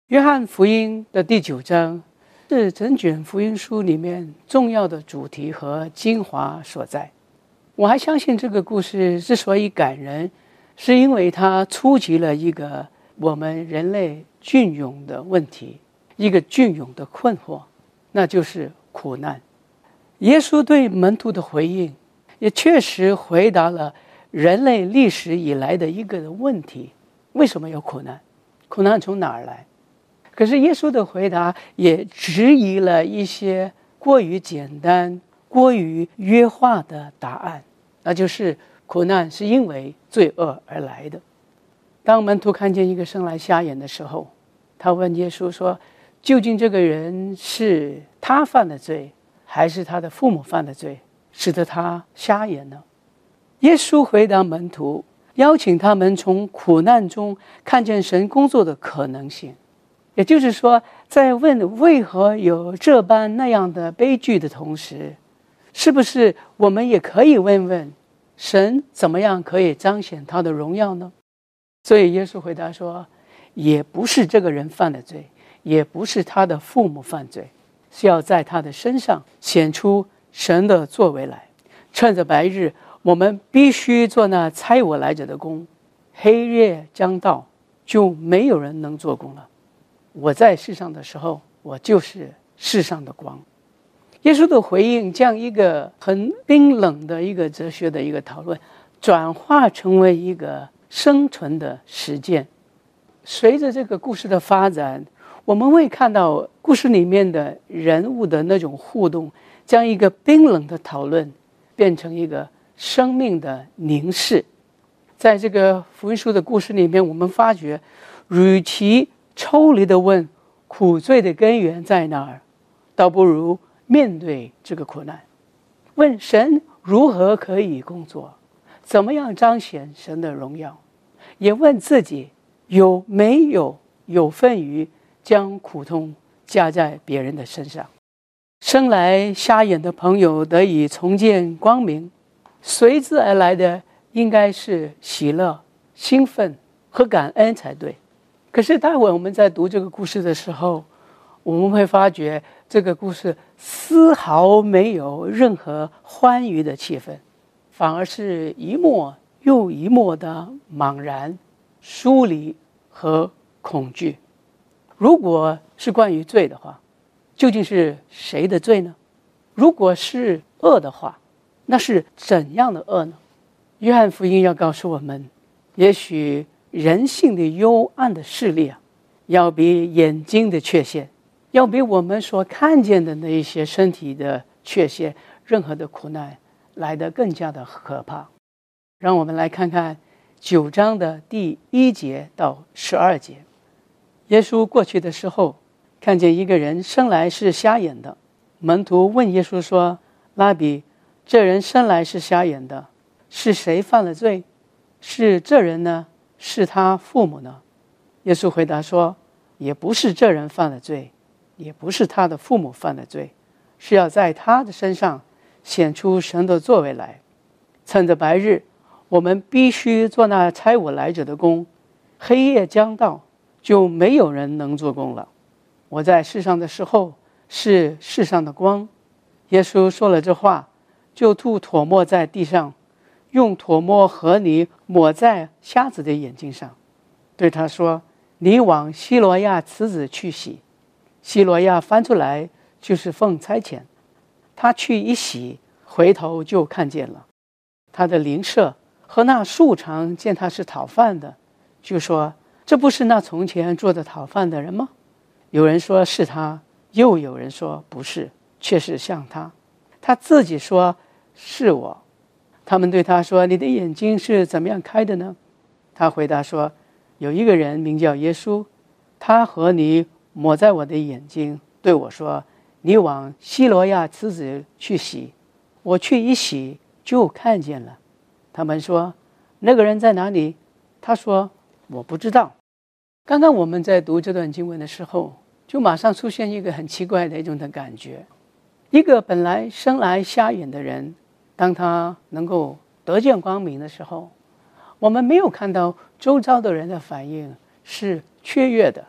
约翰福音的第9章是整卷福音书里面重要的主题和精华所在。我还相信这个故事之所以感人，是因为它触及了一个我们人类隽永的问题，一个隽永的困惑，那就是苦难。耶稣对门徒的回应也确实回答了人类历史以来的一个问题：为什么有苦难？苦难从哪儿来？可是耶稣的回答也质疑了一些过于简单、过于约化的答案，那就是苦难是因为罪恶而来的。当门徒看见一个生来瞎眼的时候，他问耶稣说，究竟这个人是他犯的罪，还是他的父母犯的罪，使得他瞎眼呢？耶稣回答门徒，邀请他们从苦难中看见神工作的可能性。也就是说，在问为何有这般那样的悲剧的同时，是不是我们也可以问问神怎么样可以彰显他的荣耀呢？所以耶稣回答说，也不是这个人犯的罪，也不是他的父母犯罪，是要在他的身上显出神的作为来。趁着白日，我们必须做那差我来者的工，黑夜将到，就没有人能做工了。我在世上的时候，我就是世上的光。耶稣的回应将一个很冰冷的一个哲学的一个讨论转化成为一个生存的实践。随着这个故事的发展，我们会看到故事里面的人物的那种互动，将一个冰冷的讨论变成一个生命的凝视。在这个福音书的故事里面，我们发觉与其抽离地问苦罪的根源在哪儿，倒不如面对这个苦难，问神如何可以工作，怎么样彰显神的荣耀，也问自己有没有份于将苦痛加在别人的身上。生来瞎眼的朋友得以重见光明，随之而来的应该是喜乐、兴奋和感恩才对。可是待会我们在读这个故事的时候，我们会发觉这个故事丝毫没有任何欢愉的气氛，反而是一幕又一幕的茫然、疏离和恐惧。如果是关于罪的话，究竟是谁的罪呢？如果是恶的话，那是怎样的恶呢？约翰福音要告诉我们，也许人性的幽暗的势力要比眼睛的缺陷，要比我们所看见的那一些身体的缺陷，任何的苦难来得更加的可怕。让我们来看看9章的第1节到12节。耶稣过去的时候，看见一个人生来是瞎眼的，门徒问耶稣说，拉比，这人生来是瞎眼的，是谁犯了罪？是这人呢？是他父母呢？耶稣回答说，也不是这人犯了罪，也不是他的父母犯了罪，是要在他的身上显出神的作为来。趁着白日，我们必须做那差我来者的工，黑夜将到，就没有人能做工了。我在世上的时候是世上的光。耶稣说了这话，就吐唾沫在地上，用唾沫和泥抹在瞎子的眼睛上，对他说，你往西罗亚池子去洗。西罗亚翻出来就是奉差遣，他去一洗，回头就看见了。他的邻舍和那素常见他是讨饭的，就说，这不是那从前做的讨饭的人吗？有人说是他，又有人说不是，却是像他。他自己说是我。他们对他说，你的眼睛是怎么样开的呢？他回答说，有一个人名叫耶稣，他和泥抹在我的眼睛，对我说，你往西罗亚池子去洗。我去一洗，就看见了。他们说，那个人在哪里？他说，我不知道。刚刚我们在读这段经文的时候，就马上出现一个很奇怪的一种的感觉。一个本来生来瞎眼的人，当他能够得见光明的时候，我们没有看到周遭的人的反应是雀跃的，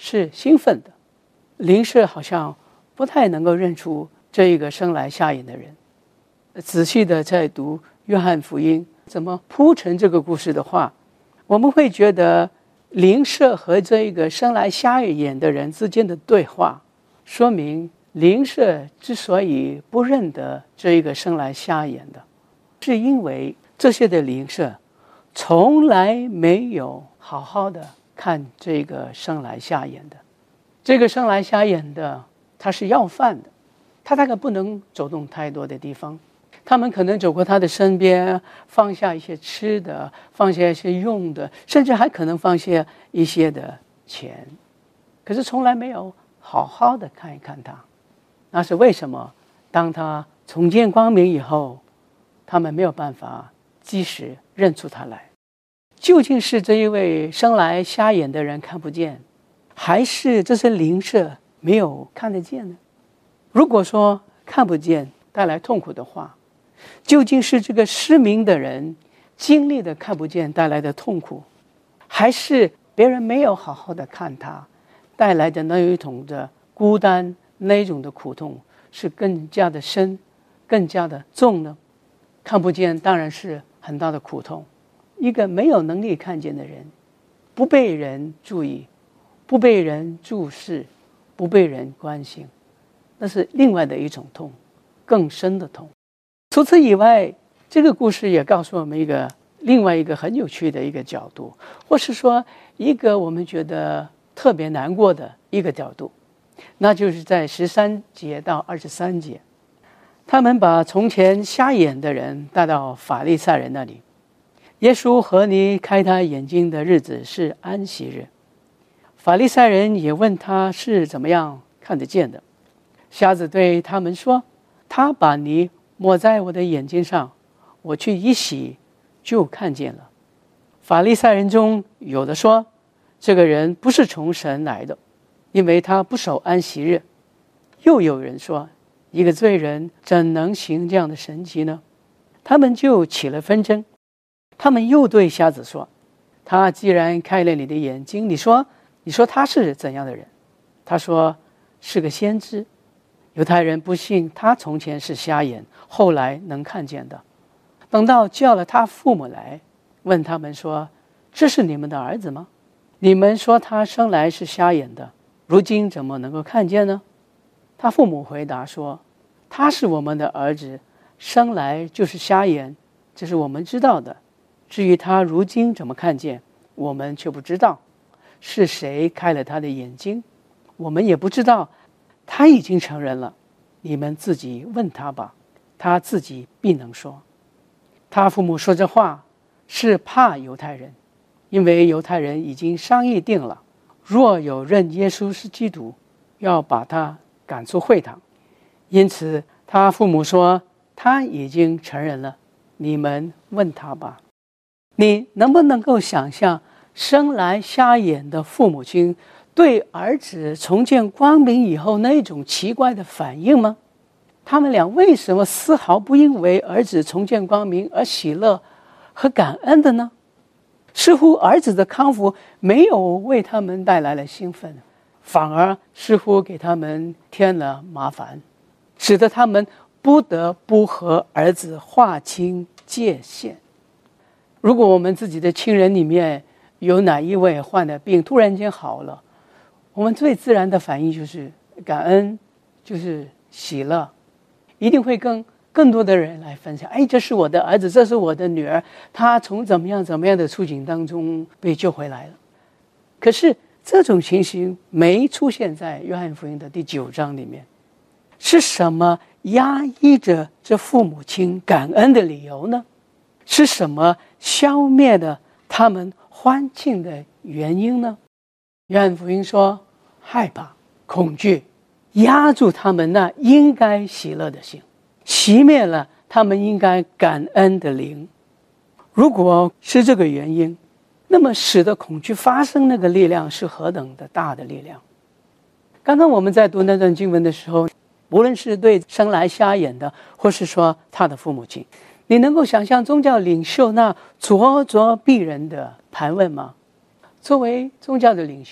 是兴奋的。邻舍好像不太能够认出这一个生来瞎眼的人。仔细的在读约翰福音怎么铺陈这个故事的话，我们会觉得邻舍和这一个生来瞎眼的人之间的对话，说明邻舍之所以不认得这一个生来瞎眼的，是因为这些的邻舍从来没有好好的看这个生来瞎眼的。这个生来瞎眼的他是要饭的，他大概不能走动太多的地方，他们可能走过他的身边，放下一些吃的，放下一些用的，甚至还可能放下一些的钱，可是从来没有好好的看一看他。那是为什么？当他重见光明以后，他们没有办法及时认出他来。究竟是这一位生来瞎眼的人看不见，还是这些邻舍没有看得见呢？如果说看不见带来痛苦的话，究竟是这个失明的人经历的看不见带来的痛苦，还是别人没有好好的看他带来的那一种的孤单，那一种的苦痛是更加的深，更加的重呢？看不见当然是很大的苦痛。一个没有能力看见的人，不被人注意，不被人注视，不被人关心，那是另外的一种痛，更深的痛。除此以外，这个故事也告诉我们另外一个很有趣的一个角度，或是说一个我们觉得特别难过的一个角度，那就是在13节到23节，他们把从前瞎眼的人带到法利赛人那里。耶稣和你开他眼睛的日子是安息日，法利赛人也问他是怎么样看得见的。瞎子对他们说，他把泥抹在我的眼睛上，我去一洗就看见了。法利赛人中有的说，这个人不是从神来的，因为他不守安息日。又有人说，一个罪人怎能行这样的神迹呢？他们就起了纷争。他们又对瞎子说，他既然开了你的眼睛，你说他是怎样的人？他说是个先知。犹太人不信他从前是瞎眼，后来能看见的。等到叫了他父母来，问他们说，这是你们的儿子吗？你们说他生来是瞎眼的，如今怎么能够看见呢？他父母回答说，他是我们的儿子，生来就是瞎眼，这是我们知道的。至于他如今怎么看见，我们却不知道。是谁开了他的眼睛，我们也不知道。他已经成人了，你们自己问他吧，他自己必能说。他父母说这话是怕犹太人，因为犹太人已经商议定了，若有认耶稣是基督，要把他赶出会堂。因此他父母说，他已经成人了，你们问他吧。你能不能够想象生来瞎眼的父母亲对儿子重见光明以后那种奇怪的反应吗？他们俩为什么丝毫不因为儿子重见光明而喜乐和感恩的呢？似乎儿子的康复没有为他们带来了兴奋，反而似乎给他们添了麻烦，使得他们不得不和儿子划清界限。如果我们自己的亲人里面有哪一位患了病突然间好了，我们最自然的反应就是感恩，就是喜乐，一定会跟更多的人来分享，这是我的儿子，这是我的女儿，他从怎么样的处境当中被救回来了。可是这种情形没出现在约翰福音的第9章里面，是什么压抑着这父母亲感恩的理由呢？是什么消灭了他们欢庆的原因呢？约翰福音说，害怕、恐惧压住他们那应该喜乐的心，熄灭了他们应该感恩的灵。如果是这个原因，那么使得恐惧发生那个力量是何等的大的力量。刚刚我们在读那段经文的时候，无论是对生来瞎眼的，或是说他的父母亲，你能够想象宗教领袖那咄咄逼人的盘问吗？作为宗教的领袖，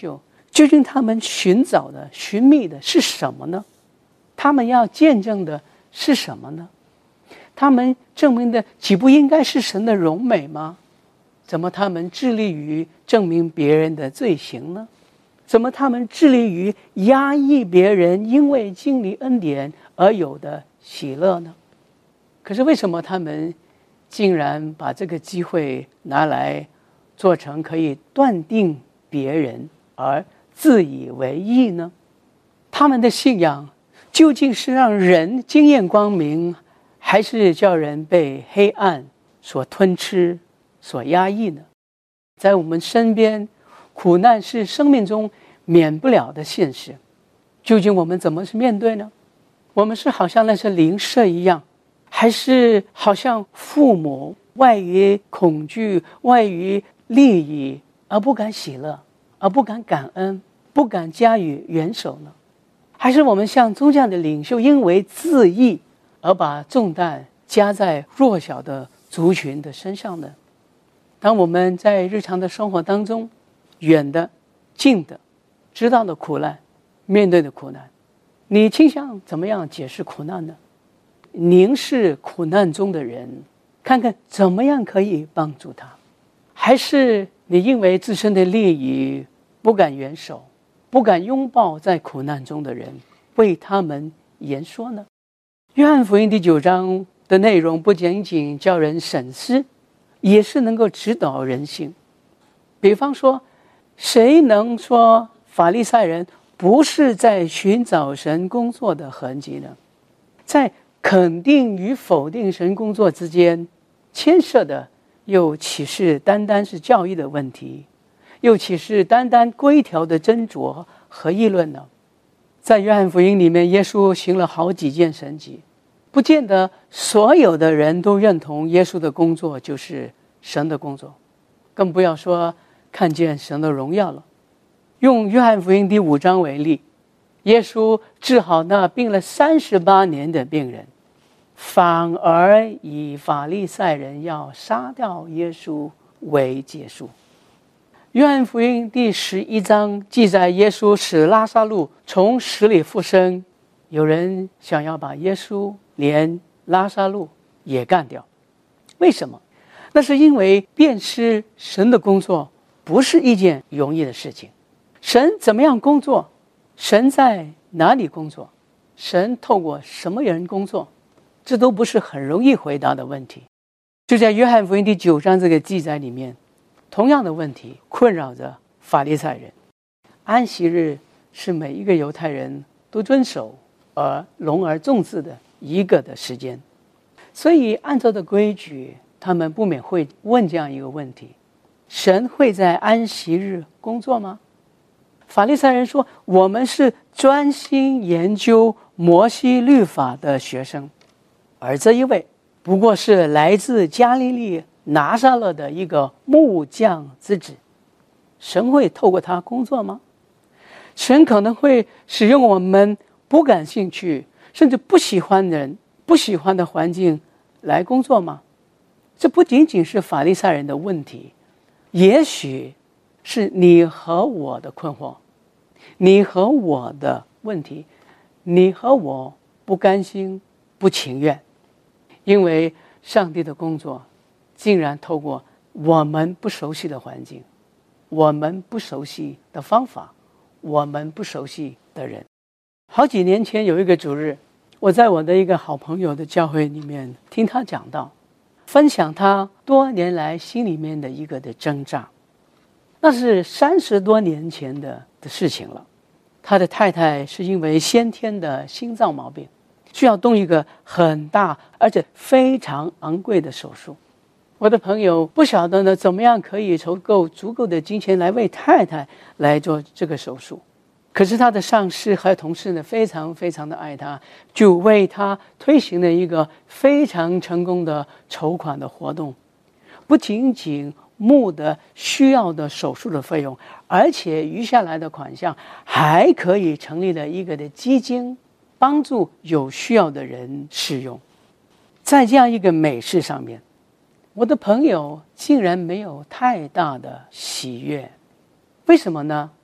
究竟他们寻找的、寻觅的是什么呢？他们要见证的是什么呢？他们证明的岂不应该是神的荣美吗？怎么他们致力于证明别人的罪行呢？怎么他们致力于压抑别人因为经历恩典而有的喜乐呢？可是为什么他们竟然把这个机会拿来做成可以断定别人而自以为意呢？他们的信仰究竟是让人经验光明，还是叫人被黑暗所吞吃、所压抑呢？在我们身边，苦难是生命中免不了的现实，究竟我们怎么去面对呢？我们是好像那些邻舍一样，还是好像父母外于恐惧、外于利益而不敢喜乐，而不敢感恩，不敢加以援手呢？还是我们像宗教的领袖，因为自义而把重担加在弱小的族群的身上呢？当我们在日常的生活当中，远的、近的，知道的苦难，面对的苦难，你倾向怎么样解释苦难呢？凝视苦难中的人，看看怎么样可以帮助他，还是你因为自身的利益不敢援手，不敢拥抱在苦难中的人，为他们言说呢？约翰福音第9章的内容不仅仅叫人审思，也是能够指导人性。比方说，谁能说法利赛人不是在寻找神工作的痕迹呢？在肯定与否定神工作之间牵涉的，又岂是单单是教义的问题，又岂是单单规条的斟酌和议论呢？在约翰福音里面，耶稣行了好几件神迹，不见得所有的人都认同耶稣的工作就是神的工作，更不要说看见神的荣耀了。用约翰福音第5章为例，耶稣治好那病了38年的病人，反而以法利赛人要杀掉耶稣为结束。约翰福音第11章记载耶稣使拉撒路从死里复生，有人想要把耶稣连拉撒路也干掉。为什么？那是因为辨识神的工作不是一件容易的事情。神怎么样工作？神在哪里工作？神透过什么人工作？这都不是很容易回答的问题。就在约翰福音第9章这个记载里面，同样的问题困扰着法利赛人。安息日是每一个犹太人都遵守而隆而重视的一个的时间，所以按照的规矩，他们不免会问这样一个问题：神会在安息日工作吗？法利赛人说，我们是专心研究摩西律法的学生，而这一位不过是来自加利利拿撒勒的一个木匠之子，神会透过他工作吗？神可能会使用我们不感兴趣甚至不喜欢人、不喜欢的环境来工作吗？这不仅仅是法利赛人的问题，也许是你和我的困惑，你和我的问题，你和我不甘心、不情愿，因为上帝的工作竟然透过我们不熟悉的环境，我们不熟悉的方法，我们不熟悉的人。好几年前有一个主日，我在我的一个好朋友的教会里面听他讲道，分享他多年来心里面的一个的挣扎。那是30多年前的事情了。他的太太是因为先天的心脏毛病，需要动一个很大而且非常昂贵的手术。我的朋友不晓得呢，怎么样可以筹够足够的金钱来为太太来做这个手术。可是他的上司和同事呢，非常非常的爱他，就为他推行了一个非常成功的筹款的活动，不仅仅募的需要的手术的费用，而且余下来的款项还可以成立了一个的基金，帮助有需要的人使用。在这样一个美事上面，我的朋友竟然没有太大的喜悦。为什么呢？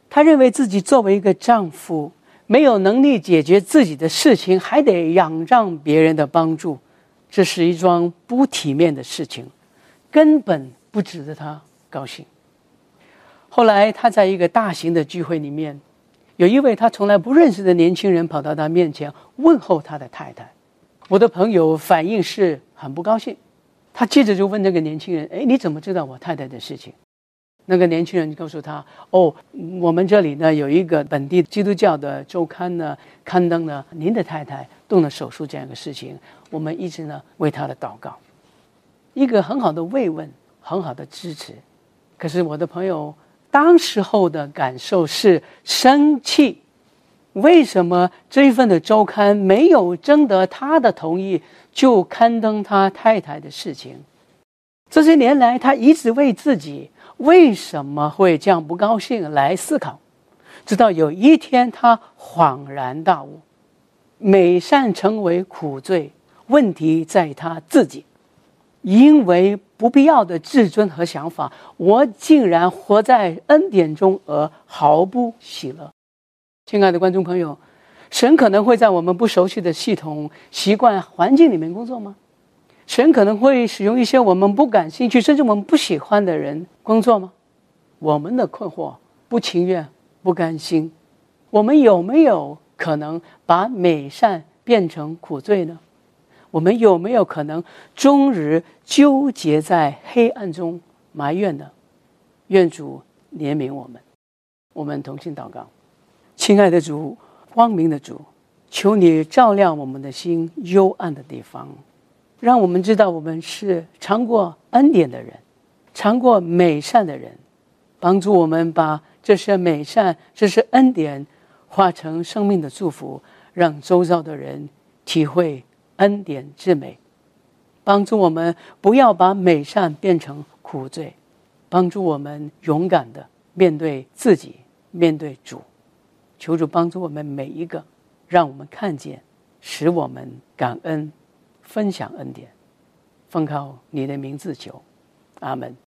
她认为自己作为一个丈夫，没有能力解决自己的事情，还得仰仗别人的帮助，这是一桩不体面的事情，根本不值得她高兴。后来她在一个大型的聚会里面，有一位她从来不认识的年轻人跑到她面前问候她的太太。我的朋友反应是很不高兴，他接着就问那个年轻人：你怎么知道我太太的事情？那个年轻人告诉他：我们这里呢有一个本地基督教的周刊呢刊登了您的太太动了手术这样一个事情，我们一直呢为她的祷告。一个很好的慰问，很好的支持。可是我的朋友当时候的感受是生气，为什么这一份的周刊没有征得他的同意就刊登他太太的事情？这些年来他一直为自己为什么会这样不高兴来思考，直到有一天他恍然大悟，美善成为苦罪，问题在他自己。因为不必要的自尊和想法，我竟然活在恩典中而毫不喜乐。亲爱的观众朋友，神可能会在我们不熟悉的系统、习惯、环境里面工作吗？神可能会使用一些我们不感兴趣，甚至我们不喜欢的人工作吗？我们的困惑、不情愿、不甘心，我们有没有可能把美善变成苦罪呢？我们有没有可能终日纠结在黑暗中埋怨呢？愿主怜悯我们。我们同心祷告。亲爱的主，光明的主，求你照亮我们的心幽暗的地方，让我们知道我们是尝过恩典的人，尝过美善的人，帮助我们把这些美善、这些恩典化成生命的祝福，让周遭的人体会恩典之美。帮助我们不要把美善变成苦罪，帮助我们勇敢的面对自己，面对主。求主帮助我们每一个，让我们看见，使我们感恩，分享恩典。奉靠你的名字求，阿们。